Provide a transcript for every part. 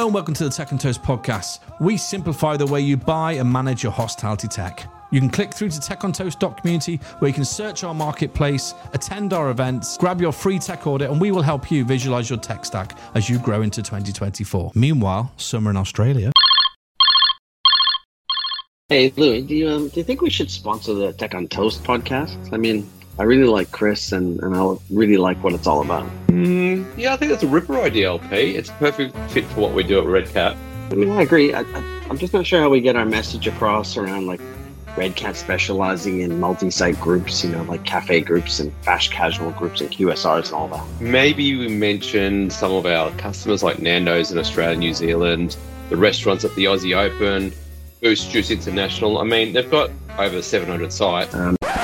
Hello and welcome to the Tech and Toast podcast. We simplify the way you buy and manage your hospitality tech. You can click through to techontoast.community where you can search our marketplace, attend our events, grab your free tech audit, and we will help you visualize your tech stack as you grow into 2024. Meanwhile, summer in Australia. Hey, Lou, do you think we should sponsor the Tech on Toast podcast? I mean, I really like Chris and I really like what it's all about. Yeah, I think that's a ripper idea, LP. It's a perfect fit for what we do at Red Cat. I mean, I agree. I'm just not sure how we get our message across around like Red Cat specializing in multi-site groups, like cafe groups and fast casual groups and QSRs and all that. Maybe We mention some of our customers like Nando's in Australia, New Zealand, the restaurants at the Aussie Open, Boost Juice International. I mean, they've got over 700 sites.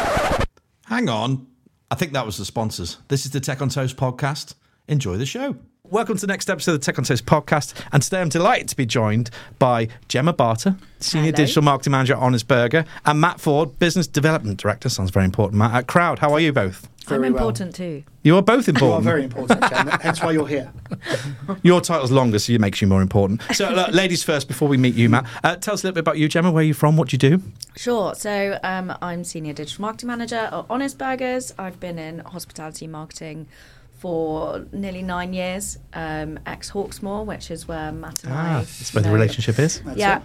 Hang on. I think that was the sponsors. This is the Tech on Toast podcast. Enjoy the show. Welcome to the next episode of the Tech on Toast podcast. And today I'm delighted to be joined by Gemma Barter, Senior Digital Marketing Manager at Honest Burger, and Matt Ford, Business Development Director. Sounds very important, Matt, at Crowd. How are you both? I'm important too. You are both important. You are very important, Gemma. Hence why you're here. Your title's longer, so it makes you more important. So, ladies first, before we meet you, Matt, tell us a little bit about you, Gemma. Where are you from? What do you do? Sure. So I'm Senior Digital Marketing Manager at Honest Burgers. I've been in hospitality marketing for nearly 9 years, ex-Hawksmoor, which is where Matt and I... That's where the relationship is. Yeah.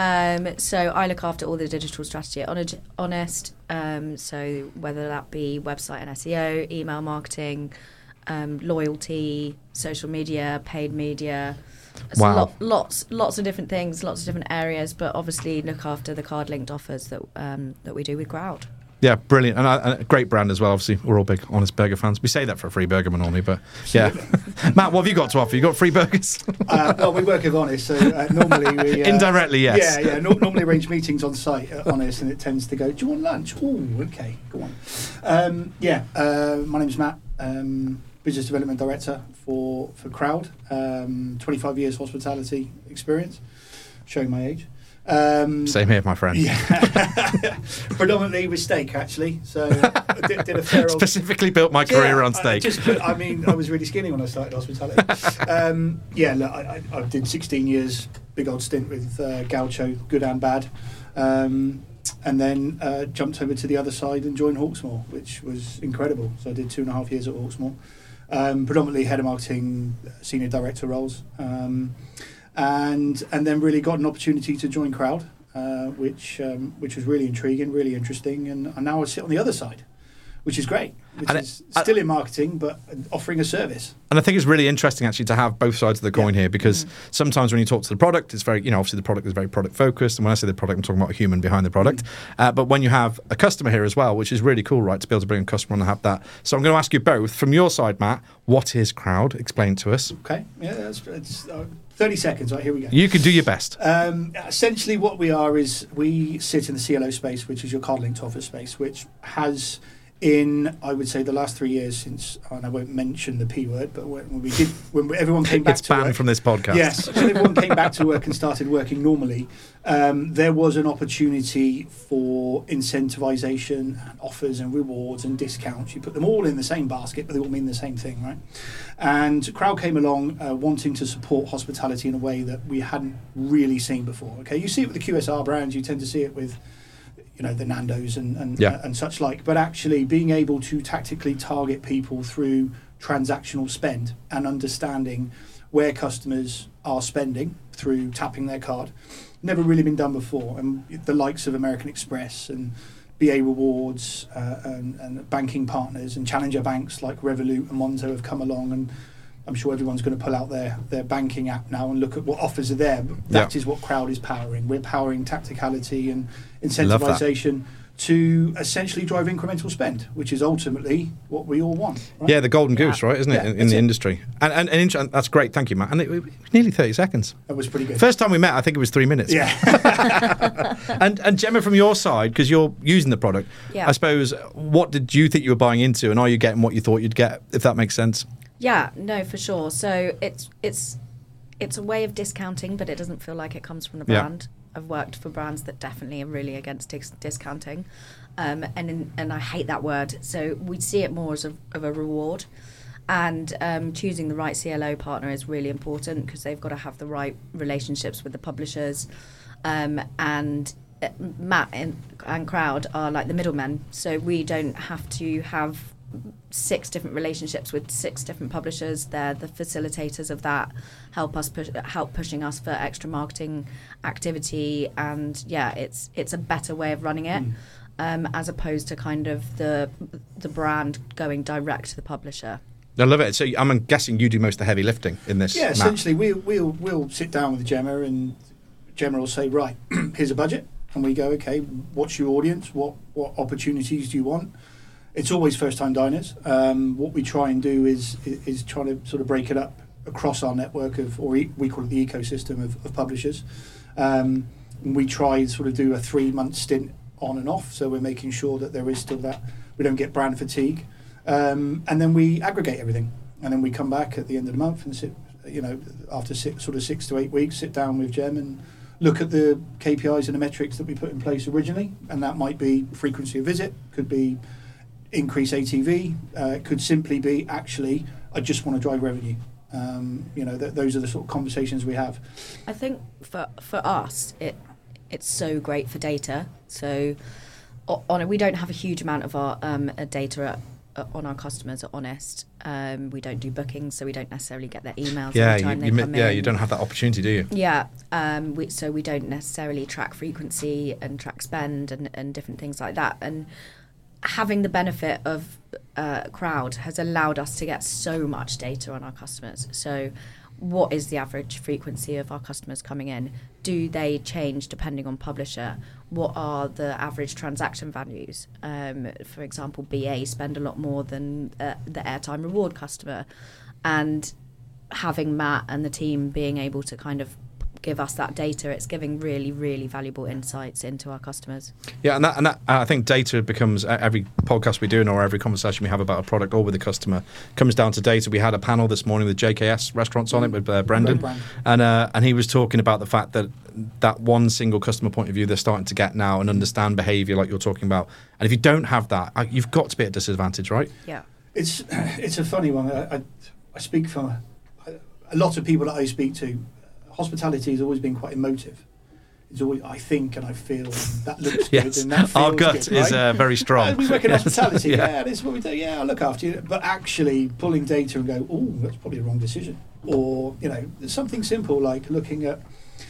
So I look after all the digital strategy at Honest. So whether that be website and SEO, email marketing, loyalty, social media, paid media. Wow. Lots of different things, lots of different areas, but obviously look after the card-linked offers that we do with Crowd. Yeah, brilliant. And a great brand as well. Obviously, we're all big Honest Burger fans. We say that for a free burger normally, but yeah. Matt, what have you got to offer? You got free burgers? Well, we work with Honest, so normally we... Indirectly, yes. Yeah. Normally arrange meetings on site at Honest, and it tends to go, do you want lunch? Oh, okay, go on. My name's Matt, Business Development Director for Crowd. 25 years hospitality experience, showing my age. Same here, my friend. Yeah. Predominantly with steak, actually. So I did a fair old... Specifically built my career on steak. I was really skinny when I started hospitality. I did 16 years, big old stint with Gaucho, good and bad. And then jumped over to the other side and joined Hawksmoor, which was incredible. So I did 2.5 years at Hawksmoor. Predominantly head of marketing, senior director roles. And then really got an opportunity to join Crowd, which was really intriguing, really interesting, and now I sit on the other side, which is great. Still in marketing, but offering a service. And I think it's really interesting actually to have both sides of the coin here, because sometimes when you talk to the product, it's very, obviously the product is very product focused. And when I say the product, I'm talking about a human behind the product. But when you have a customer here as well, which is really cool, right, to be able to bring a customer on and have that. So I'm going to ask you both, from your side, Matt, what is Crowd? Explain to us. Okay, yeah, it's 30 seconds, right, here we go. You can do your best. Essentially what we are is we sit in the CLO space, which is your card-linked offer space, which has... in, I would say, the last 3 years since, and I won't mention the P word, but when everyone came back it's to work... It's banned from this podcast. Yes, when everyone came back to work and started working normally, there was an opportunity for incentivisation and offers and rewards and discounts. You put them all in the same basket, but they all mean the same thing, right? And Crowd came along wanting to support hospitality in a way that we hadn't really seen before. Okay, you see it with the QSR brands, you tend to see it with... the Nando's and such like, but actually being able to tactically target people through transactional spend and understanding where customers are spending through tapping their card, never really been done before. And the likes of American Express and BA Rewards and banking partners and challenger banks like Revolut and Monzo have come along, and I'm sure everyone's going to pull out their banking app now and look at what offers are there. But that is what Crowd is powering. We're powering tacticality and incentivization to essentially drive incremental spend, which is ultimately what we all want. Right? Yeah, the golden goose, right, isn't it, in the industry? And that's great, thank you, Matt. And it was nearly 30 seconds. That was pretty good. First time we met, I think it was 3 minutes. Yeah. and Gemma, from your side, because you're using the product, I suppose, what did you think you were buying into, and are you getting what you thought you'd get, if that makes sense? Yeah, no, for sure. So it's a way of discounting, but it doesn't feel like it comes from the brand. I've worked for brands that definitely are really against discounting, and I hate that word. So we see it more as a reward, And choosing the right CLO partner is really important because they've got to have the right relationships with the publishers. And Matt and Crowd are like the middlemen, so we don't have to have 6 different relationships with 6 different publishers. They're the facilitators of that, help pushing us for extra marketing activity, and it's a better way of running it, as opposed to kind of the brand going direct to the publisher. I love it. So I'm guessing you do most of the heavy lifting in this. Yeah, essentially we'll sit down with Gemma, and Gemma will say, right, here's a budget, and we go, okay, what's your audience? What opportunities do you want? It's always first-time diners. What we try and do is try to sort of break it up across our network we call it the ecosystem of publishers. We try and sort of do a 3-month stint on and off, so we're making sure that there is still that we don't get brand fatigue, and then we aggregate everything, and then we come back at the end of the month and sit, after 6 to 8 weeks, sit down with Gem and look at the KPIs and the metrics that we put in place originally, and that might be frequency of visit, could be increase ATV, could simply be actually I just want to drive revenue. Those are the sort of conversations we have. I think for us it's so great for data. So we don't have a huge amount of our data on our customers at Honest. We don't do bookings, so we don't necessarily get their emails every time they come in. Yeah, you don't have that opportunity, do you? Yeah, so we don't necessarily track frequency and track spend and different things like that. And having the benefit of Crowd has allowed us to get so much data on our customers. So what is the average frequency of our customers coming in? Do they change depending on publisher? What are the average transaction values? For example, BA spend a lot more than the airtime reward customer. And having Matt and the team being able to kind of give us that data, it's giving really, really valuable insights into our customers. Yeah, and that I think data becomes, every podcast we do or every conversation we have about a product or with a customer comes down to data. We had a panel this morning with JKS Restaurants on it with Brendan, and he was talking about the fact that one single customer point of view they're starting to get now and understand behaviour like you're talking about. And if you don't have that, you've got to be at a disadvantage, right? Yeah. It's a funny one. I speak from a lot of people that I speak to. Hospitality has always been quite emotive. It's always I think and I feel and that looks yes. good and that feels our gut good, right? is very strong. We work in hospitality. Yeah, this is what we do. Yeah, I'll look after you. But actually pulling data and go, oh, that's probably the wrong decision. Or something simple like looking at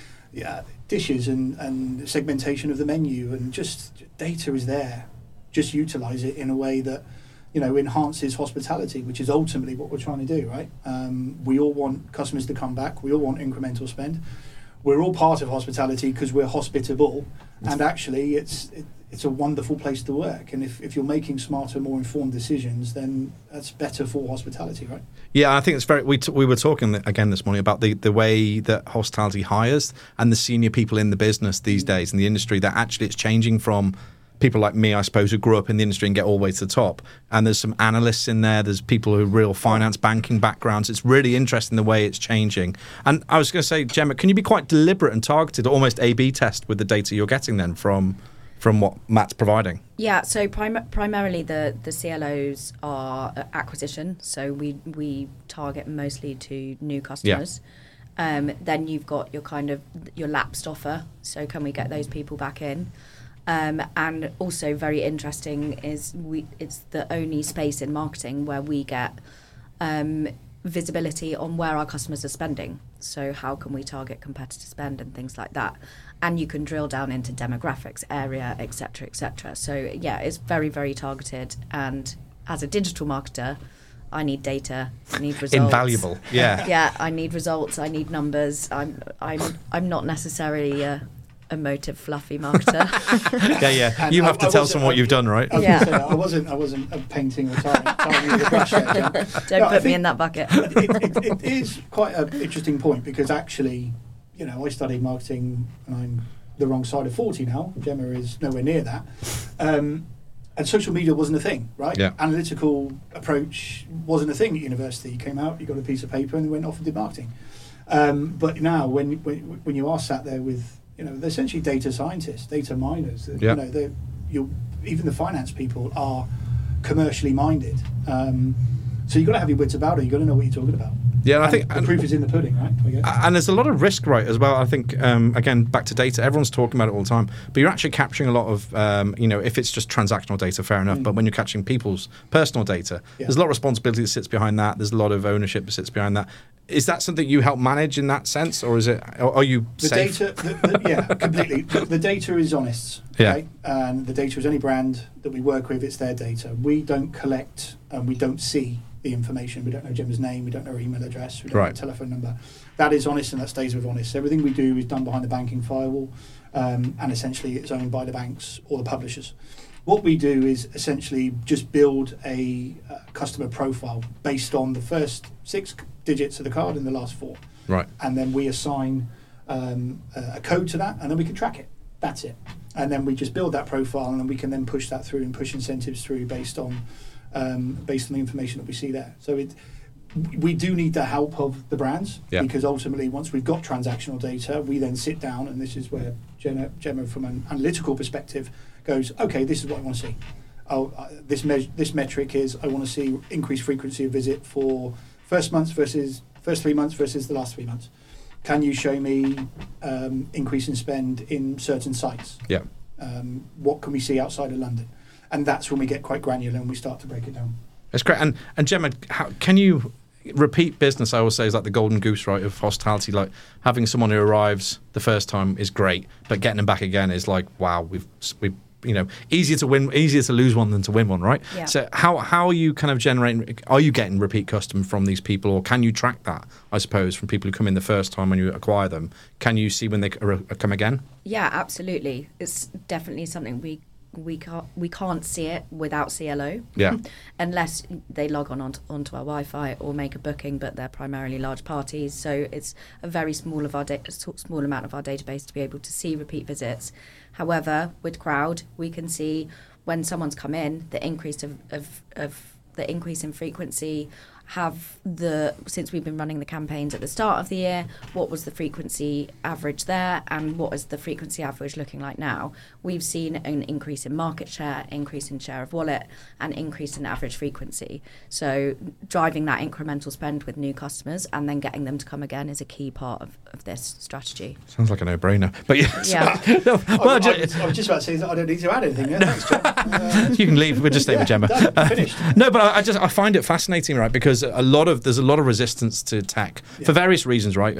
dishes and segmentation of the menu, and just data is there. Just utilise it in a way that enhances hospitality, which is ultimately what we're trying to do, right? We all want customers to come back. We all want incremental spend. We're all part of hospitality because we're hospitable, and actually it's a wonderful place to work. And if you're making smarter, more informed decisions, then that's better for hospitality, right? Yeah, I think it's very. We were talking again this morning about the way that hospitality hires and the senior people in the business these days in the industry, that actually it's changing from people like me, I suppose, who grew up in the industry and get all the way to the top. And there's some analysts in there. There's people who have real finance, banking backgrounds. It's really interesting the way it's changing. And I was going to say, Gemma, can you be quite deliberate and targeted, almost A/B test with the data you're getting then from what Matt's providing? Yeah, so primarily the CLOs are acquisition. So we target mostly to new customers. Yeah. Then you've got your lapsed offer. So can we get those people back in? And also very interesting is it's the only space in marketing where we get visibility on where our customers are spending. So how can we target competitor spend and things like that? And you can drill down into demographics, area, etc., etc. So yeah, it's very, very targeted. And as a digital marketer, I need data. I need results. Invaluable. Yeah. Yeah, I need results. I need numbers. I'm not neccelly emotive, fluffy marketer. Yeah. You have to tell someone what you've done, right? I wasn't painting or tying with a brush. Don't put me in that bucket. It is quite an interesting point because actually, I studied marketing and I'm the wrong side of 40 now. Gemma is nowhere near that. And social media wasn't a thing, right? Yeah. Analytical approach wasn't a thing at university. You came out, you got a piece of paper, and you went off and did marketing. But now, when you are sat there with they're essentially data scientists, data miners. Yeah. Even the finance people are commercially minded. So you've got to have your wits about it. You've got to know what you're talking about. Yeah, and I And think the proof is in the pudding, right? and there's a lot of risk, right, as well. I think, again, back to data, everyone's talking about it all the time, but you're actually capturing a lot of, if it's just transactional data, fair enough, but when you're catching people's personal data, there's a lot of responsibility that sits behind that. There's a lot of ownership that sits behind that. Is that something you help manage in that sense, or are you safe? Data, yeah, completely. The data is honest, okay? And the data is any brand that we work with, it's their data. We don't collect and we don't see the information. We don't know Gemma's name, we don't know her email address, we don't know her telephone number. That is honest and that stays with honest. Everything we do is done behind the banking firewall, and essentially it's owned by the banks or the publishers. What we do is essentially just build a customer profile based on the first 6 digits of the card and the last 4. Right. And then we assign a code to that, and then we can track it. That's it. And then we just build that profile, and then we can then push that through and push incentives through based on the information that we see there. So we do need the help of the brands, because ultimately once we've got transactional data, we then sit down, and this is where Gemma from an analytical perspective goes, okay, this is what I want to see. This metric is I want to see increased frequency of visit for first 3 months versus the last 3 months. Can you show me increase in spend in certain sites? Yeah. What can we see outside of London? And that's when we get quite granular and we start to break it down. That's great. And Gemma, can you repeat business? I always say is like the golden goose, right, of hospitality. Like having someone who arrives the first time is great, but getting them back again is like, wow, we've easier to lose one than to win one, right? Yeah. So how are you kind of generating? Are you getting repeat custom from these people, or can you track that? I suppose from people who come in the first time when you acquire them, can you see when they come again? Yeah, absolutely. It's definitely something we can't see it without CLO. Yeah. Unless they log onto our Wi-Fi or make a booking, but they're primarily large parties, so it's a very small amount of our database to be able to see repeat visits. However, with Crowd, we can see when someone's come in, the increase of the increase in frequency. Since we've been running the campaigns at the start of the year, what was the frequency average there, and what is the frequency average looking like now? We've seen an increase in market share, increase in share of wallet, and increase in average frequency. So driving that incremental spend with new customers and then getting them to come again is a key part of this strategy. Sounds like a no-brainer. But yeah. I was just about to say that I don't need to add anything. Thanks, Gemma. You can leave. We'll just stay with Gemma. Finished. No, but I find it fascinating, right? Because there's a lot of resistance to tech for various reasons, right?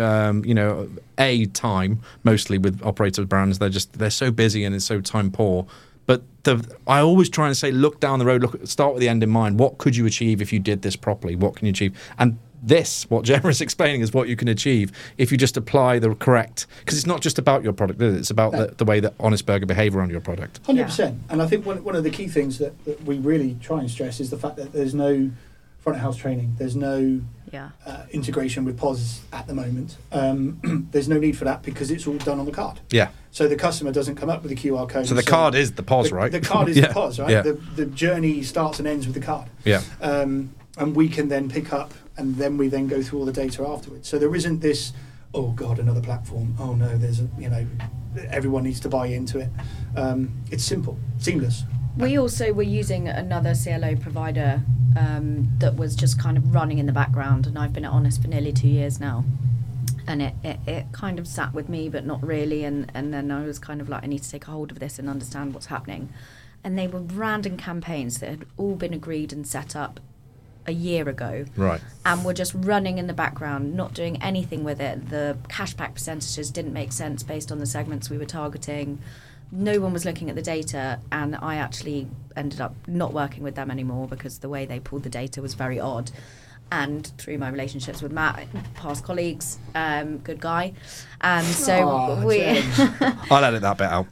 Time mostly with operator brands, they're so busy and it's so time poor. But I always try and say, look down the road, start with the end in mind. What could you achieve if you did this properly? What can you achieve? And what Gemma is explaining is what you can achieve if you just apply the correct, because it's not just about your product, is it? It's about the way that Honest Burger behave around your product. 100%. And I think one of the key things that we really try and stress is the fact that there's no front of house training. There's no integration with POS at the moment. There's no need for that because it's all done on the card. Yeah. So the customer doesn't come up with a QR code. So the card is the POS, right? The card is the POS, right? Yeah. The journey starts and ends with the card. Yeah. And we can then pick up, and then we then go through all the data afterwards. So there isn't this, oh God, another platform. Oh no, everyone needs to buy into it. It's simple, seamless. We also were using another CLO provider that was just kind of running in the background, and I've been at Honest for nearly 2 years now. And it kind of sat with me, but not really. And then I was kind of like, I need to take a hold of this and understand what's happening. And they were random campaigns that had all been agreed and set up a year ago. Right. And were just running in the background, not doing anything with it. The cashback percentages didn't make sense based on the segments we were targeting. No one was looking at the data, and I actually ended up not working with them anymore because the way they pulled the data was very odd. And through my relationships with Matt, past colleagues, good guy, and so I'll edit that bit out.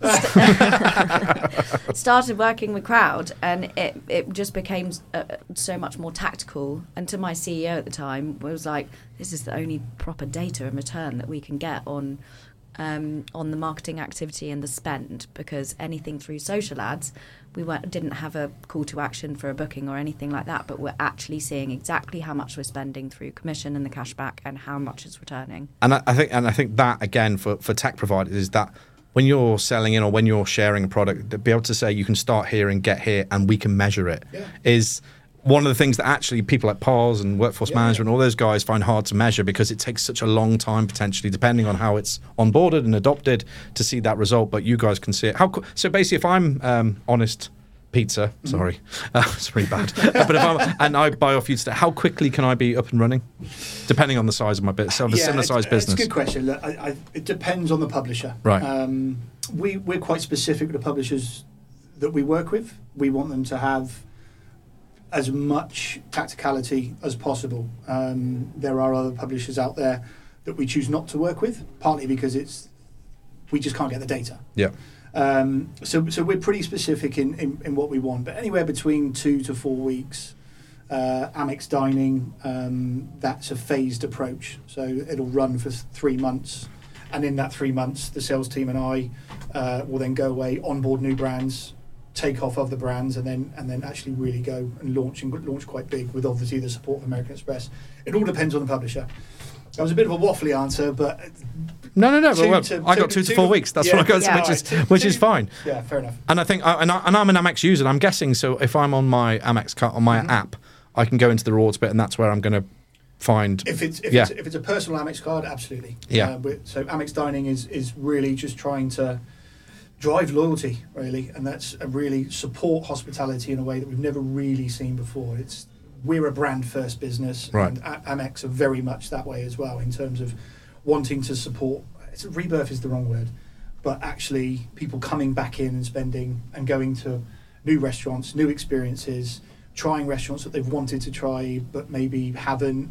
Started working with Crowd, and it just became so much more tactical. And to my CEO at the time, was like, this is the only proper data and return that we can get on the marketing activity and the spend, because anything through social ads, we didn't have a call to action for a booking or anything like that, but we're actually seeing exactly how much we're spending through commission and the cashback and how much is returning. And I think that again for tech providers is that when you're selling in or when you're sharing a product, to be able to say you can start here and get here and we can measure it is one of the things that actually people like POS and workforce management, all those guys find hard to measure because it takes such a long time, potentially, depending on how it's onboarded and adopted, to see that result. But you guys can see it. So basically, if I'm Honest Pizza, sorry, it's really bad. But I buy off you today, how quickly can I be up and running? Depending on the size of my business, so a similar size business. It's a good question. Look, it depends on the publisher. Right. We're quite specific with the publishers that we work with. We want them to have as much tacticality as possible. There are other publishers out there that we choose not to work with, partly because we just can't get the data. Yeah. So we're pretty specific in what we want, but anywhere between 2 to 4 weeks. Amex Dining, that's a phased approach, so it'll run for 3 months, and in that 3 months, the sales team and I will then go away, onboard new brands, take off other brands, and then actually really go and launch quite big with obviously the support of American Express. It all depends on the publisher. That was a bit of a waffly answer, but no. I got 2 to 4 weeks. That's what I got, which is fine. Yeah, fair enough. And I think, and I'm an Amex user. And I'm guessing, so if I'm on my Amex card on my app, I can go into the rewards bit, and that's where I'm going to find. If it's a personal Amex card, absolutely. Yeah. So Amex Dining is really just trying to drive loyalty, really, and that's really support hospitality in a way that we've never really seen before. We're a brand first business, right. And Amex are very much that way as well in terms of wanting to support. Rebirth is the wrong word, but actually people coming back in and spending and going to new restaurants, new experiences, trying restaurants that they've wanted to try but maybe haven't.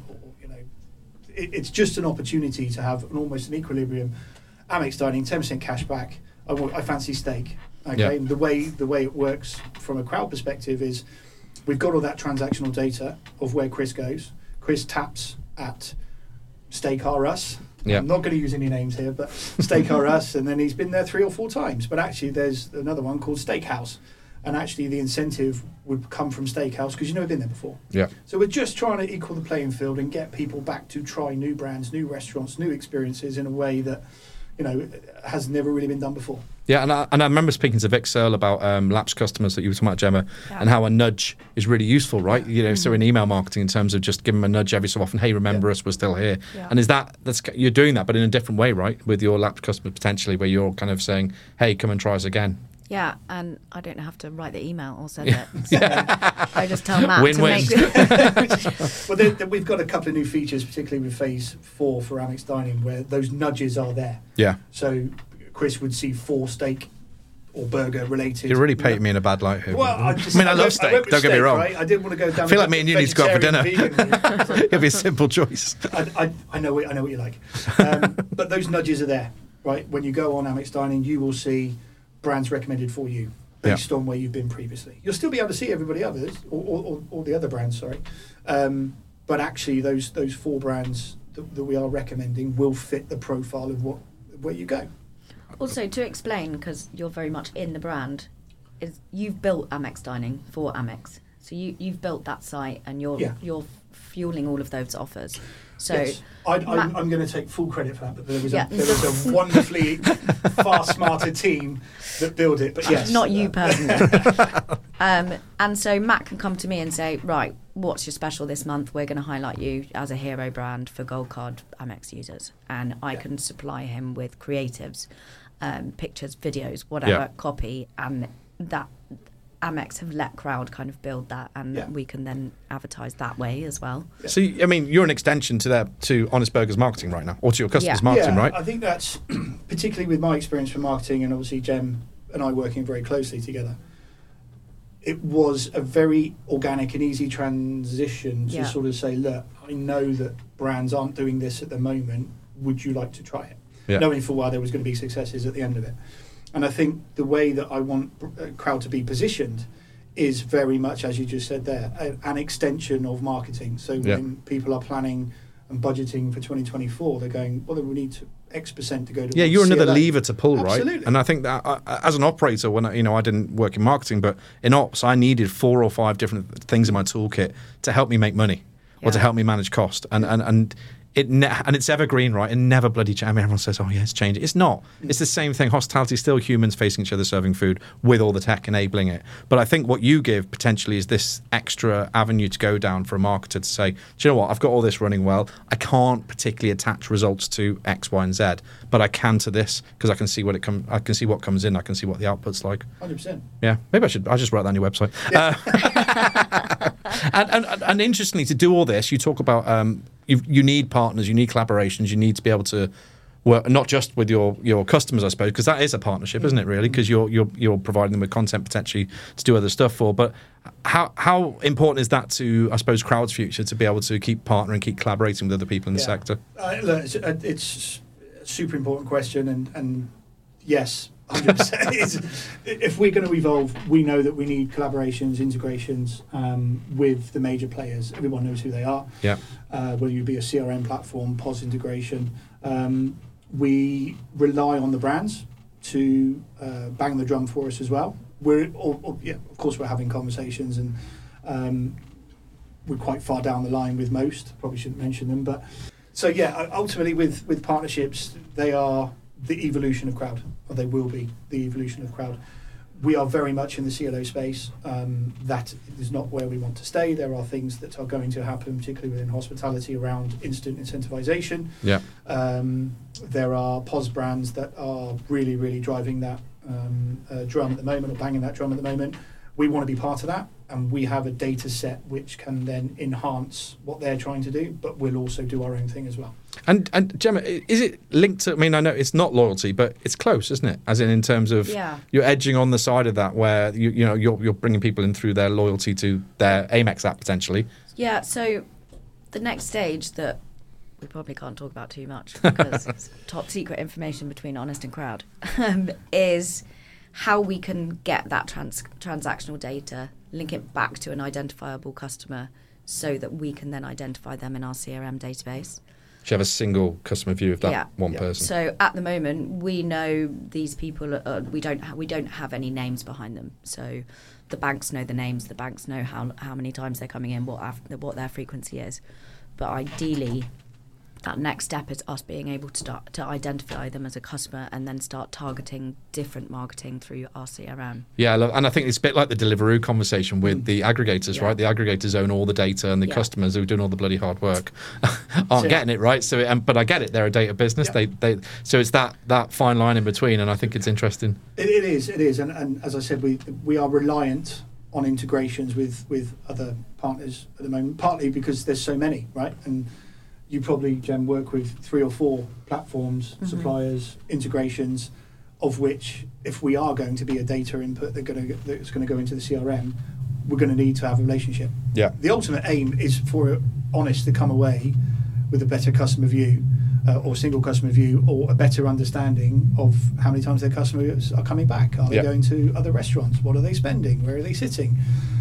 It's just an opportunity to have almost an equilibrium. Amex Dining, 10% cash back. I fancy steak. Okay, Yeah. and the way it works from a crowd perspective is we've got all that transactional data of where Chris goes. Chris taps at Steak R Us. Yeah. I'm not going to use any names here, but Steak R Us, and then he's been there 3 or 4 times. But actually, there's another one called Steakhouse, and actually the incentive would come from Steakhouse because you've never been there before. Yeah. So we're just trying to equal the playing field and get people back to try new brands, new restaurants, new experiences in a way that has never really been done before. Yeah, and I remember speaking to Vic Searle about lapsed customers that you were talking about, Gemma, and how a nudge is really useful, right? So in email marketing, in terms of just giving them a nudge every so often, hey, remember us, we're still here. Yeah. And you're doing that, but in a different way, right? With your lapsed customers potentially, where you're kind of saying, hey, come and try us again. Yeah, and I don't have to write the email or send it. So I just tell Matt Win-win. to make Well, we've got a couple of new features, particularly with Phase 4 for Amex Dining, where those nudges are there. Yeah. So Chris would see 4 steak or burger related. You're really painting me in a bad light here. Well, I love steak, don't get me wrong. Right? I didn't want to go down. I feel like me and you need to go out for dinner. Vegan It'll be a simple choice. I know what you like. But those nudges are there, right? When you go on Amex Dining, you will see brands recommended for you based on where you've been previously. You'll still be able to see everybody others or the other brands, sorry. But actually, those 4 brands that we are recommending will fit the profile of where you go. Also, to explain, because you're very much in the brand, is you've built Amex Dining for Amex. So you've built that site and you're fueling all of those offers. So yes. I'm going to take full credit for that, but there was a wonderfully far smarter team that built it. But yes, not you personally. And so Matt can come to me and say, right, what's your special this month? We're going to highlight you as a hero brand for Gold Card Amex users, and I can supply him with creatives, pictures, videos, whatever, copy, and that. Amex have let Crowd kind of build that, and we can then advertise that way as well. Yeah. So, I mean, you're an extension to Honest Burgers marketing right now, or to your customers' marketing, right? I think that's, particularly with my experience from marketing, and obviously Jem and I working very closely together, it was a very organic and easy transition to sort of say, look, I know that brands aren't doing this at the moment, would you like to try it? Yeah. Knowing full well there was going to be successes at the end of it. And I think the way that I want Crowd to be positioned is very much, as you just said there, an extension of marketing. So when people are planning and budgeting for 2024, they're going, well, then we need X% to go to. Yeah, you're another lever to pull, Absolutely. Right? And I think that as an operator, when I didn't work in marketing, but in ops, I needed 4 or 5 different things in my toolkit to help me make money or to help me manage cost. And and it's evergreen, right? It never bloody changes. I mean, everyone says, "Oh yeah, it's changing." It's not. It's the same thing. Hospitality is still humans facing each other, serving food with all the tech enabling it. But I think what you give potentially is this extra avenue to go down for a marketer to say, "Do you know what? I've got all this running well. I can't particularly attach results to X, Y, and Z, but I can to this because I can see I can see what comes in. I can see what the output's like." 100%. Yeah, maybe I'll just write that on your website. Yeah. And interestingly, to do all this, you talk about you need partners, you need collaborations, you need to be able to work not just with your customers, I suppose, because that is a partnership, isn't it? Really, because you're providing them with content potentially to do other stuff for. But how important is that to, I suppose, Crowd's future to be able to keep partnering, keep collaborating with other people in the sector? Look, it's a super important question, and yes. 100%. If we're going to evolve, we know that we need collaborations, integrations with the major players. Everyone knows who they are. Yeah. Whether you be a CRM platform, POS integration, we rely on the brands to bang the drum for us as well. Of course, we're having conversations, and we're quite far down the line with most. Probably shouldn't mention them, but so yeah. Ultimately, with partnerships, they are the evolution of Crowd, or they will be the evolution of Crowd. We are very much in the CLO space. That is not where we want to stay. There are things that are going to happen, particularly within hospitality, around instant incentivization. Yeah. There are POS brands that are really, really driving that drum at the moment, or banging that drum at the moment. We want to be part of that, and we have a data set which can then enhance what they're trying to do, but we'll also do our own thing as well. And Gemma, is it linked to? I mean, I know it's not loyalty, but it's close, isn't it? As in terms of you're edging on the side of that, where you're bringing people in through their loyalty to their Amex app potentially. Yeah. So the next stage that we probably can't talk about too much because it's top secret information between Honest and Crowd is how we can get that transactional data, link it back to an identifiable customer, so that we can then identify them in our CRM database. You have a single customer view of that one person. So at the moment, we know these people. We don't have any names behind them. So the banks know the names. The banks know how many times they're coming in, what their frequency is. But ideally, that next step is us being able to start to identify them as a customer and then start targeting different marketing through our CRM. Yeah, and I think it's a bit like the Deliveroo conversation with the aggregators, right? The aggregators own all the data, and the customers who are doing all the bloody hard work aren't getting it, right? So, but I get it; they're a data business. They so it's that fine line in between, and I think it's interesting. It is, and as I said, we are reliant on integrations with other partners at the moment, partly because there's so many, right? And you probably, Jem, work with 3 or 4 platforms, suppliers, integrations, of which, if we are going to be a data input that's going to go into the CRM, we're going to need to have a relationship. Yeah. The ultimate aim is for Honest to come away with a better customer view, or single customer view, or a better understanding of how many times their customers are coming back. Are they going to other restaurants? What are they spending? Where are they sitting?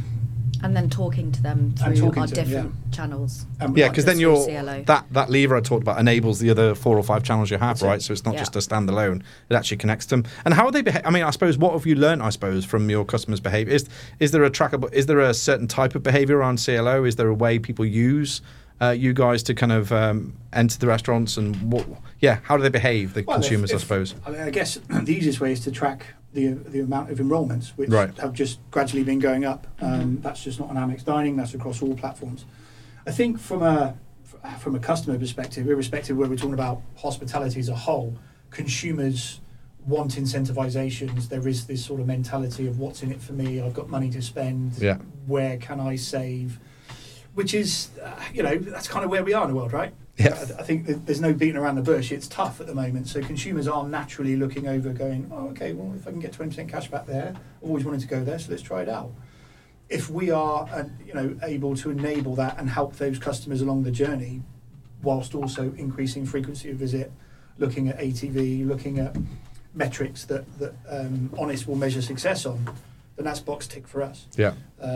And then talking to them through our different channels. Because then that lever I talked about enables the other 4 or 5 channels you have, right? So it's not just a standalone; it actually connects them. And how are they behave? I mean, I suppose what have you learned? I suppose from your customers' behaviour is there a trackable? Is there a certain type of behaviour around CLO? Is there a way people use you guys to kind of enter the restaurants, and how do they behave? The consumers, I suppose. I guess the easiest way is to track the amount of enrolments, which have just gradually been going up. That's just not on Amex Dining, that's across all platforms. I think from a customer perspective, irrespective of whether we're talking about hospitality as a whole, consumers want incentivizations. There is this sort of mentality of what's in it for me, I've got money to spend, where can I save? Which is, that's kind of where we are in the world, right? Yeah. I think there's no beating around the bush. It's tough at the moment. So consumers are naturally looking over going, oh, okay, well, if I can get 20% cash back there, I've always wanted to go there, so let's try it out. If we are, able to enable that and help those customers along the journey, whilst also increasing frequency of visit, looking at ATV, looking at metrics that Honest will measure success on, then that's box tick for us. Yeah.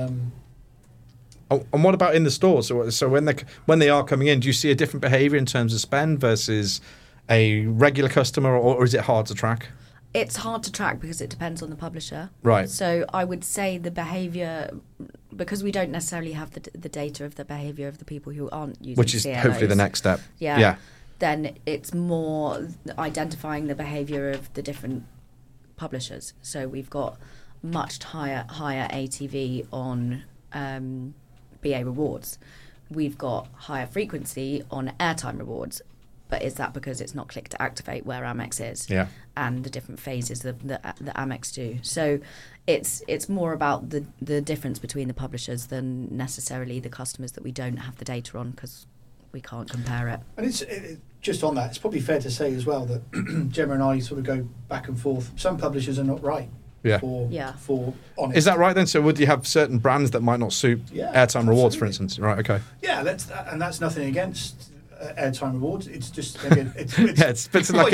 And what about in the store? So when they are coming in, do you see a different behaviour in terms of spend versus a regular customer, or is it hard to track? It's hard to track because it depends on the publisher. Right. So I would say the behaviour, because we don't necessarily have the data of the behaviour of the people who aren't using Which is CLOs, hopefully the next step. Yeah. Then it's more identifying the behaviour of the different publishers. So we've got much higher ATV on BA rewards. We've got higher frequency on airtime rewards. But is that because it's not click to activate where Amex is? Yeah. And the different phases that Amex do. So it's more about the difference between the publishers than necessarily the customers that we don't have the data on because we can't compare it. And it's just on that, it's probably fair to say as well that Gemma and I sort of go back and forth. Some publishers are not right for Honest. Is that right then? So would you have certain brands that might not suit airtime rewards, for instance? Right, okay. Yeah, that's nothing against airtime rewards. It's just maybe it's it's like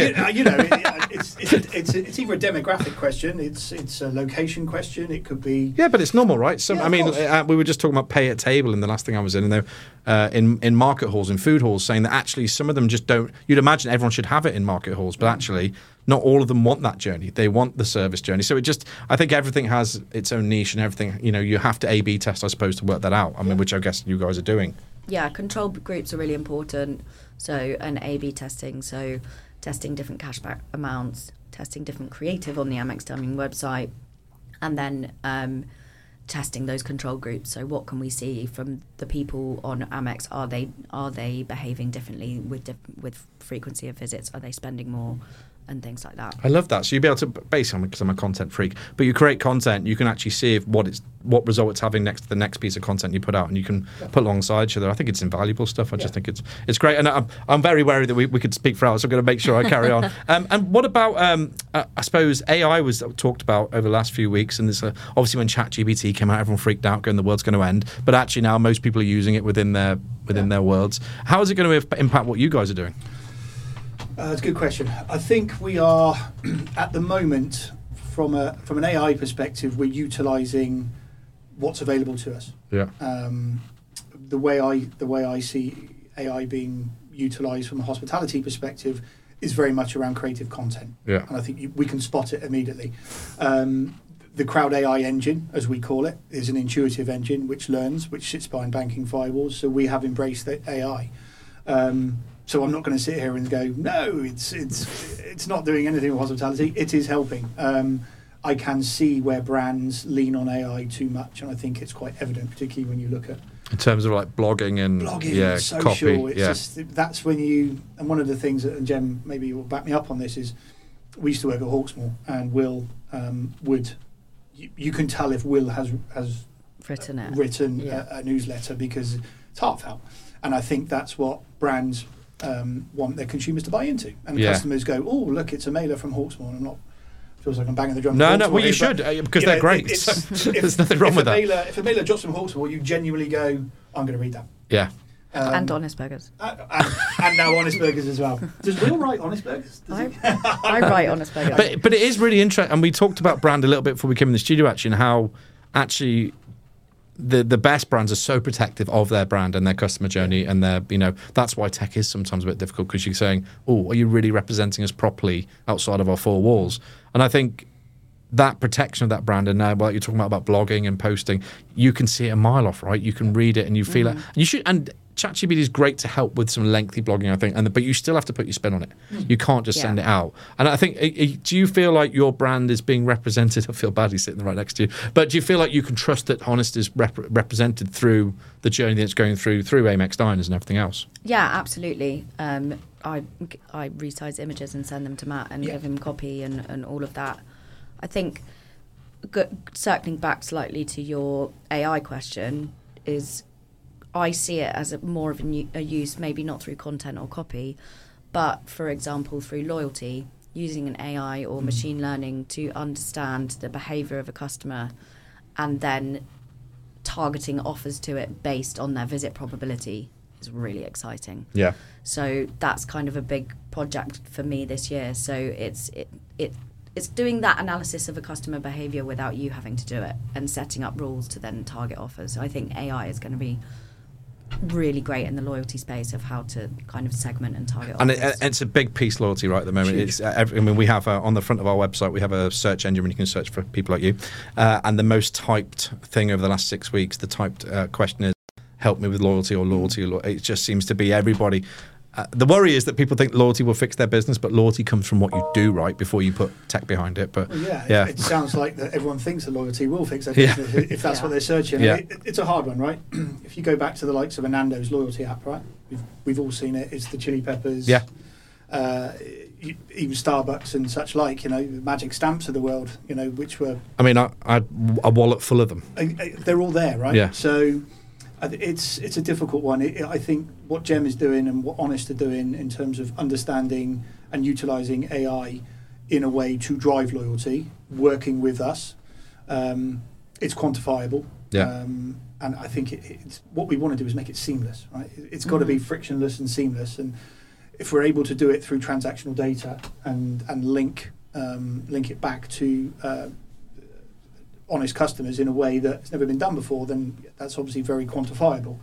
it's either a demographic question, it's a location question. It could be but it's normal, right? We were just talking about pay at table in the last thing I was in, and they in market halls, in food halls, saying that actually some of them just don't. You'd imagine everyone should have it in market halls, but actually not all of them want that journey. They want the service journey. So I think everything has its own niche, and everything. You have to A/B test, I suppose, to work that out. I mean, which I guess you guys are doing. Yeah, control groups are really important. So, and A/B testing, so testing different cashback amounts, testing different creative on the Amex Diamond website, and then testing those control groups. So, what can we see from the people on Amex? Are they behaving differently with frequency of visits? Are they spending more? And things like that. I love that. So you'll be able to, basically, because I'm a content freak, but you create content, you can actually see what result it's having next to the next piece of content you put out, and you can put alongside each other. I think it's invaluable stuff. I just think it's great, and I'm very wary that we could speak for hours, so I'm going to make sure I carry on. And what about, I suppose, AI was talked about over the last few weeks, and there's obviously when ChatGPT came out, everyone freaked out, going the world's going to end, but actually now most people are using it within their worlds. How is it going to impact what you guys are doing? That's a good question. I think we are, at the moment, from an AI perspective, we're utilising what's available to us. Yeah. The way I see AI being utilised from a hospitality perspective is very much around creative content. Yeah. And I think we can spot it immediately. The Crowd AI engine, as we call it, is an intuitive engine which learns, which sits behind banking firewalls. So we have embraced the AI. So I'm not going to sit here and go, no, it's not doing anything with hospitality. It is helping. I can see where brands lean on AI too much, and I think it's quite evident, particularly when you look at in terms of like blogging and social. Copy, it's just that's when and one of the things that, and Jem maybe will back me up on this, is we used to work at Hawksmoor, and Will you can tell if Will has written a newsletter because it's heartfelt, and I think that's what brands want their consumers to buy into, and customers go, oh look, it's a mailer from Hawksmoor, and I'm not, feels like I'm banging the drum. No, well you should, because they're great. There's nothing wrong with that. If a mailer drops from Hawksmoor, you genuinely go, I'm going to read that. Yeah. And Honest Burgers. And now Honest Burgers as well. Does Will write Honest Burgers? I write Honest Burgers. But it is really interesting, and we talked about brand a little bit before we came in the studio, actually, and how actually the best brands are so protective of their brand and their customer journey, and their, that's why tech is sometimes a bit difficult, because you're saying, oh, are you really representing us properly outside of our four walls? And I think that protection of that brand, and now like you're talking about blogging and posting, you can see it a mile off, right? You can read it and you feel it. You should, and ChatGPT is great to help with some lengthy blogging, I think, but you still have to put your spin on it. You can't just send it out. And I think, do you feel like your brand is being represented? I feel badly sitting right next to you, but do you feel like you can trust that Honest is represented through the journey that it's going through Amex Diners and everything else? Yeah, absolutely. I resize images and send them to Matt and give him copy and all of that. I think, circling back slightly to your AI question, is I see it as more of a use, maybe not through content or copy, but, for example, through loyalty, using an AI or machine learning to understand the behaviour of a customer and then targeting offers to it based on their visit probability is really exciting. Yeah. So that's kind of a big project for me this year. So it's doing that analysis of a customer behaviour without you having to do it, and setting up rules to then target offers. So I think AI is going to be really great in the loyalty space of how to kind of segment and target. And offers. it's a big piece, loyalty, right at the moment. Huge. It's I mean, we have on the front of our website, we have a search engine where you can search for people like you. And the most typed thing over the last 6 weeks, the typed question is, help me with loyalty or loyalty. It just seems to be everybody. The worry is that people think loyalty will fix their business, but loyalty comes from what you do, right, before you put tech behind it. But Well, it sounds like that everyone thinks that loyalty will fix their Yeah. business if that's what they're searching. Yeah. It's a hard one, right? If you go back to the likes of a Nando's loyalty app, right? We've all seen it. It's the chili peppers. Yeah. Even Starbucks and such like, the magic stamps of the world, which were... I mean, I had a wallet full of them. They're all there, right? Yeah. So it's a difficult one. I think what Gem is doing and what Honest are doing in terms of understanding and utilising AI in a way to drive loyalty, working with us, it's quantifiable. Yeah. And I think it's what we want to do is make it seamless, right? It's got to be frictionless and seamless. And if we're able to do it through transactional data and link it back to honest customers in a way that's never been done before, then that's obviously very quantifiable.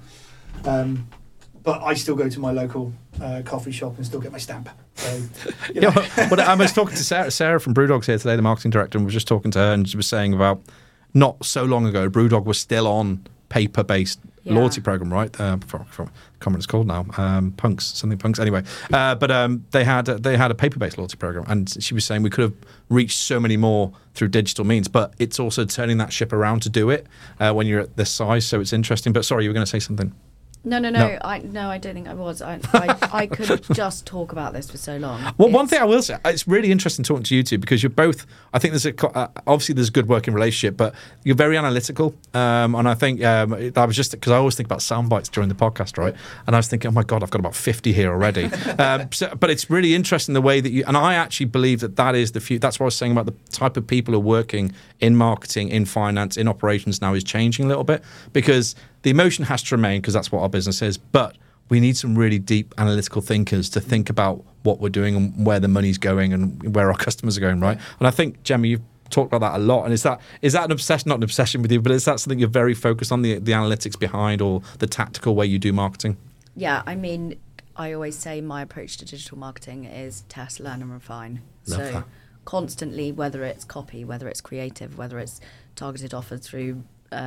But I still go to my local coffee shop and still get my stamp. So, But I was talking to Sarah from Brewdog's here today, the marketing director, and we were just talking to her, and she was saying about not so long ago, Brewdog was still on paper-based loyalty program, right? From can't remember what it's called now. Punks. Anyway, but they had a paper-based loyalty program, and she was saying we could have reached so many more through digital means, but it's also turning that ship around to do it when you're at this size. So it's interesting. But sorry, you were going to say something. No. I don't think I was. I could just talk about this for so long. Well, one thing I will say, it's really interesting talking to you two because you're both. I think there's obviously there's a good working relationship, but you're very analytical. And I think I was just because I always think about sound bites during the podcast, right? And I was thinking, oh my god, I've got about 50 here already. But it's really interesting the way that you and I actually believe that is the future. That's what I was saying about the type of people who are working in marketing, in finance, in operations now is changing a little bit because the emotion has to remain because that's what our business is, but we need some really deep analytical thinkers to think about what we're doing and where the money's going and where our customers are going, right? And I think, Gemma, you've talked about that a lot. And is that an obsession, not an obsession with you, but is that something you're very focused on, the analytics behind or the tactical way you do marketing? Yeah, I mean, I always say my approach to digital marketing is test, learn and refine. Love that. Constantly, whether it's copy, whether it's creative, whether it's targeted offers through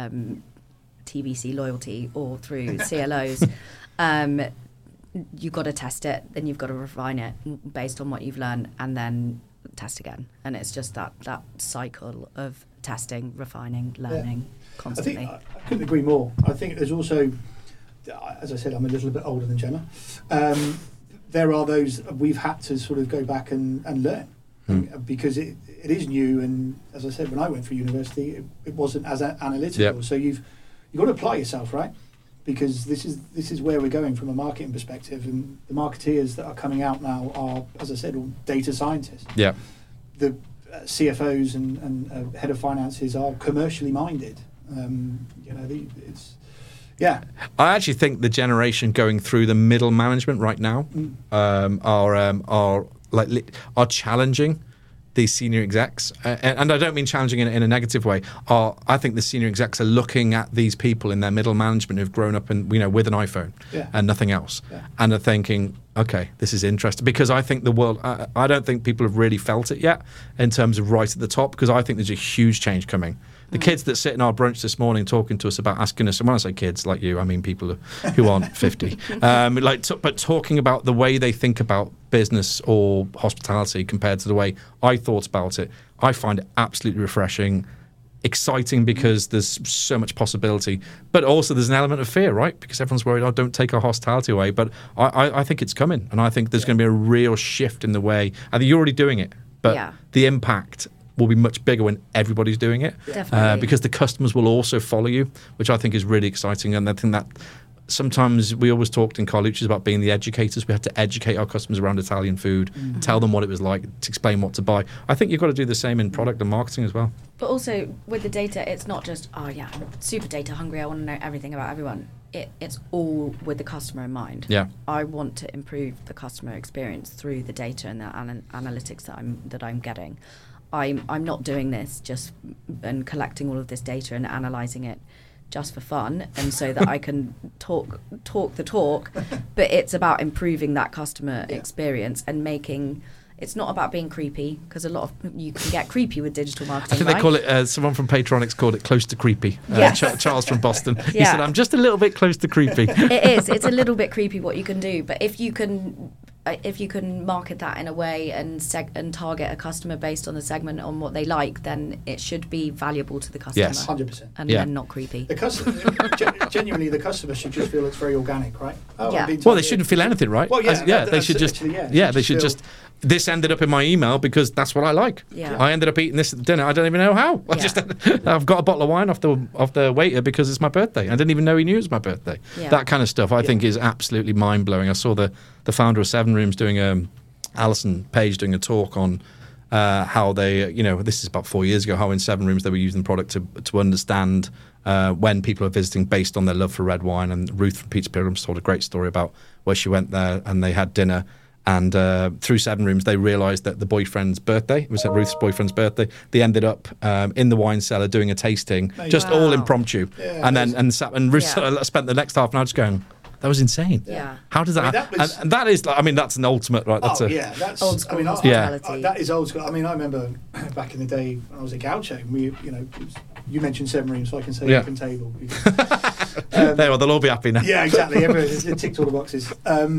TBC loyalty or through CLOs, you've got to test it, then you've got to refine it based on what you've learned and then test again. And it's just that cycle of testing, refining, learning constantly. I couldn't agree more. I think there's also, as I said, I'm a little bit older than Gemma. There are those we've had to sort of go back and learn because it is new. And as I said, when I went for university, it wasn't as analytical. Yep. So you've got to apply yourself, right? Because this is where we're going from a marketing perspective, and the marketeers that are coming out now are, as I said, all data scientists. Yeah. The CFOs and head of finances are commercially minded. I actually think the generation going through the middle management right now are challenging these senior execs, and I don't mean challenging in a negative way. I think the senior execs are looking at these people in their middle management who've grown up with an iPhone and nothing else, and are thinking, okay, this is interesting because I think the world. I don't think people have really felt it yet in terms of right at the top because I think there's a huge change coming. The kids that sit in our brunch this morning talking to us about asking us, and when I say kids like you, I mean people who aren't 50, but talking about the way they think about business or hospitality compared to the way I thought about it, I find it absolutely refreshing, exciting because there's so much possibility, but also there's an element of fear, right? Because everyone's worried, don't take our hospitality away, but I think it's coming, and I think there's going to be a real shift in the way, I think you're already doing it, but the impact will be much bigger when everybody's doing it. Definitely. Because the customers will also follow you, which I think is really exciting. And I think that sometimes we always talked in Carlucci's about being the educators. We have to educate our customers around Italian food, tell them what it was like, to explain what to buy. I think you've got to do the same in product and marketing as well. But also with the data, it's not just, I'm super data hungry, I want to know everything about everyone. It's all with the customer in mind. Yeah. I want to improve the customer experience through the data and the analytics that I'm getting. I'm not doing this just and collecting all of this data and analysing it just for fun and so that I can talk the talk, but it's about improving that customer experience and making. It's not about being creepy, because you can get creepy with digital marketing. I think they call it, someone from Patronix called it close to creepy. Yes. Charles from Boston. He said, I'm just a little bit close to creepy. It is. It's a little bit creepy what you can do, but if you can market that in a way and target a customer based on the segment on what they like, then it should be valuable to the customer. Yes, 100%. And not creepy. The customer, genuinely, the customer should just feel it's very organic, right? Well, they shouldn't feel anything, right? Well, they should just. They should just. This ended up in my email because that's what I like. Yeah. I ended up eating this at dinner. I don't even know how. I've got a bottle of wine off the waiter because it's my birthday. I didn't even know he knew it was my birthday. Yeah. That kind of stuff I think is absolutely mind blowing. I saw the founder of Seven Rooms doing Alison Page doing a talk on how they, this is about 4 years ago, how in Seven Rooms they were using the product to understand when people are visiting based on their love for red wine. And Ruth from Pete's Pilgrims told a great story about where she went there and they had dinner. And through Seven Rooms, they realised that the boyfriend's birthday, it was Ruth's boyfriend's birthday, they ended up in the wine cellar doing a tasting, all impromptu. Yeah, and Ruth spent the next half an hour just going, that was insane. Yeah. How does that happen? And that is, that's an ultimate, right? That's that's old school hospitality. That is old school. I remember back in the day when I was a gaucho, you mentioned Seven Rooms, so I can say open table. They'll all be happy now. Yeah, exactly. It ticked all the boxes.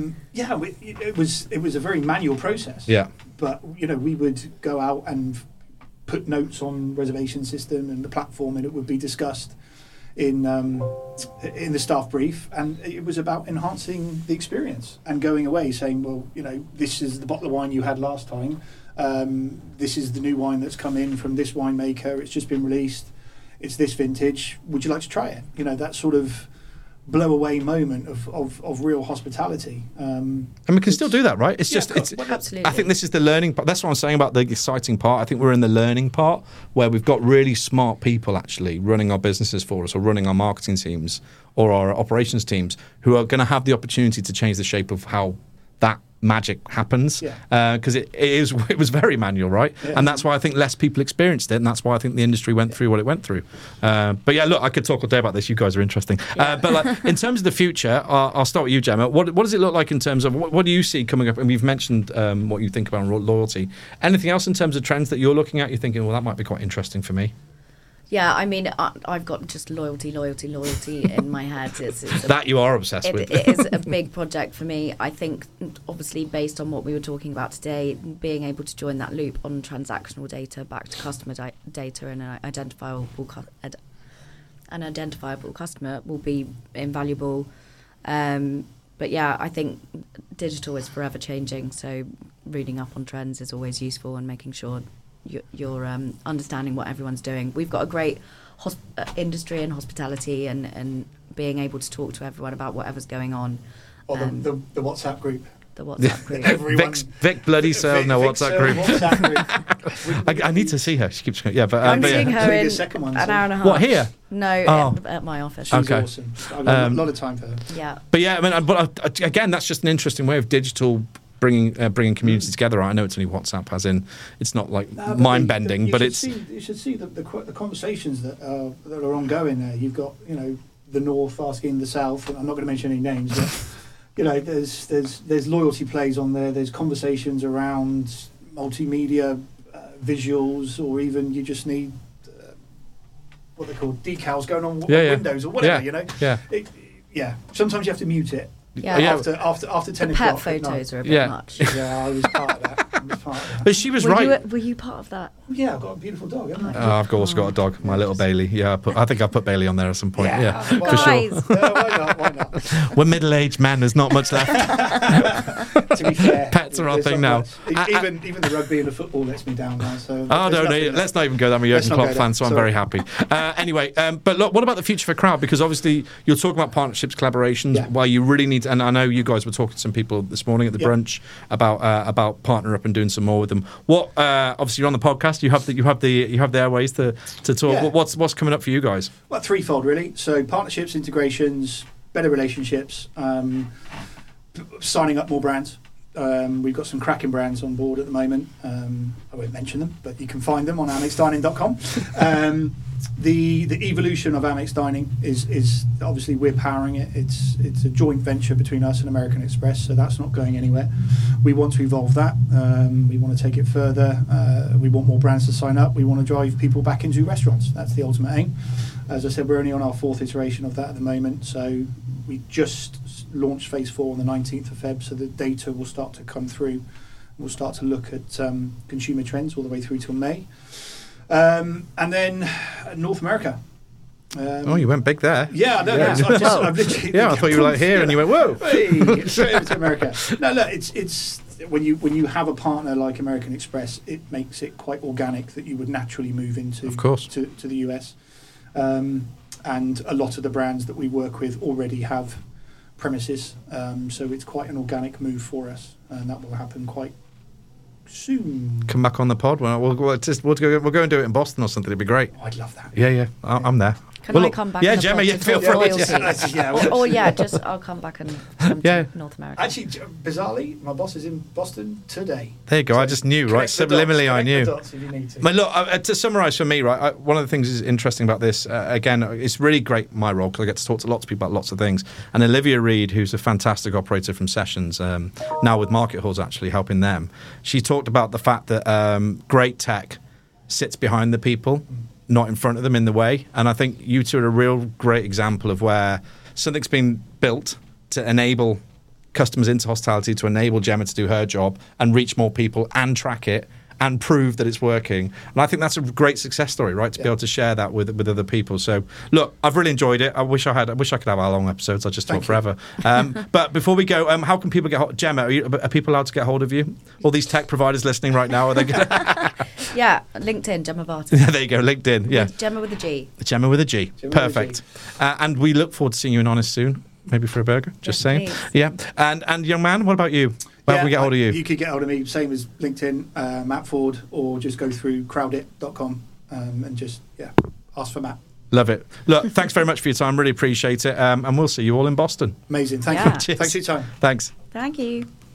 It was a very manual process. Yeah. But we would go out and put notes on reservation system and the platform, and it would be discussed in the staff brief, and it was about enhancing the experience and going away saying, well, this is the bottle of wine you had last time. This is the new wine that's come in from this winemaker. It's just been released. It's this vintage. Would you like to try it? That sort of blow away moment of real hospitality. And we can still do that, right? It's absolutely. I think this is the learning part. That's what I'm saying about the exciting part. I think we're in the learning part where we've got really smart people actually running our businesses for us, or running our marketing teams or our operations teams, who are going to have the opportunity to change the shape of how that magic happens, because it was very manual, right? And that's why I think less people experienced it, and that's why I think the industry went through what it went through. But look, I could talk all day about this. You guys are interesting. But in terms of the future, I'll start with you, Gemma. What does it look like in terms of what do you see coming up? And we've mentioned what you think about loyalty. Anything else in terms of trends that you're looking at? You're thinking, well, that might be quite interesting for me. Yeah, I've got just loyalty in my head. It's that you are obsessed with. It is a big project for me. I think, obviously, based on what we were talking about today, being able to join that loop on transactional data back to customer data and an identifiable customer will be invaluable. But I think digital is forever changing, so reading up on trends is always useful, and making sure you're understanding what everyone's doing. We've got a great industry in hospitality, and being able to talk to everyone about whatever's going on. Or the WhatsApp group. The WhatsApp group. Vic bloody Searle, no WhatsApp group. WhatsApp group. I need to see her. She keeps going. I'm seeing her in an hour and a half. What, here? No, at my office. She's awesome. I've got a lot of time for her. Yeah. But but again, that's just an interesting way of digital bringing community together. I know it's only WhatsApp, as in it's not like mind bending, but it's. You should see the conversations that are ongoing there. You've got the North asking the South. I'm not going to mention any names, but there's loyalty plays on there. There's conversations around multimedia, visuals, or even you just need what they call decals going on windows or whatever. Sometimes you have to mute it. After 10 o'clock. Pet photos are a bit much. Yeah, I was part of that. But she was right. Were you part of that? Yeah, I've got a beautiful dog, haven't I? I've also got a dog, my little Bailey. Yeah, I think I put Bailey on there at some point. Yeah, for sure. Why not? We're middle-aged men. There's not much left. To be fair, pets are our thing now. Even the rugby and the football lets me down now. So let's not even go there. I'm a Jurgen Klopp fan, so I'm very happy. Anyway, but look, what about the future for Crowd? Because obviously you're talking about partnerships, collaborations. Why you really need, and I know you guys were talking to some people this morning at the brunch about partner up and doing some more with them. What obviously you're on the podcast. You have the airways to talk. Yeah. What's coming up for you guys? Well, threefold really. So partnerships, integrations, better relationships, signing up more brands. We've got some cracking brands on board at the moment. I won't mention them, but you can find them on amexdining.com. The evolution of Amex Dining is obviously we're powering it. It's a joint venture between us and American Express, so that's not going anywhere. We want to evolve that. We want to take it further. We want more brands to sign up. We want to drive people back into restaurants. That's the ultimate aim. As I said, we're only on our 4th iteration of that at the moment, so we just launched phase 4 on the 19th of Feb, so the data will start to come through. We'll start to look at consumer trends all the way through till May. And then North America. You went big there. Yeah, no, Yeah. I've literally. I thought you were like here, and you went, whoa. Hey, straight over to America. No, look, it's when you have a partner like American Express, it makes it quite organic that you would naturally move into, of course, to the US. And a lot of the brands that we work with already have premises, so it's quite an organic move for us, and that will happen quite soon. Come back on the pod. We'll go and do it in Boston or something. It'd be great. I'd love that. Yeah. I'm there. Can I come back? Yeah, on the Gemma, pod yeah, to feel talk free. royalty? I'll come back and come to North America. Actually, bizarrely, my boss is in Boston today. There you go. So I just knew, right? Subliminally, I knew. Dots if you need to. But look, to summarise for me, right, one of the things is interesting about this, again, it's really great, my role, because I get to talk to lots of people about lots of things. And Olivia Reed, who's a fantastic operator from Sessions, now with Market Halls actually helping them, she talked about the fact that great tech sits behind the people, not in front of them, in the way. And I think you two are a real great example of where something's been built to enable customers into hospitality, to enable Gemma to do her job and reach more people and track it and prove that it's working. And I think that's a great success story, right? To be able to share that with other people. So, look, I've really enjoyed it. I wish I could have our long episodes. I just talk forever. But before we go, how can people get hold? Gemma, are people allowed to get hold of you? All these tech providers listening right now, are they? Yeah, LinkedIn, Gemma Barton. There you go, LinkedIn. Yeah, Gemma with a G. Gemma with a G. Perfect. And we look forward to seeing you in Honest soon. Maybe for a burger. Just saying. Please. Yeah. And young man, what about you? Where can we get hold of you? You could get hold of me, same as LinkedIn, Matt Ford, or just go through crowdit.com and just, ask for Matt. Love it. Look, thanks very much for your time. Really appreciate it. And we'll see you all in Boston. Amazing. Thank you. Cheers. Thanks for your time. Thanks. Thank you.